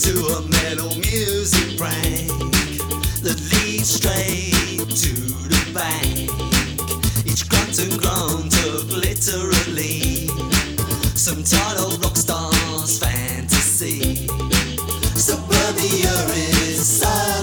to a metal music prank that leads straight to the bank. Each grunt and groan took literally some title rock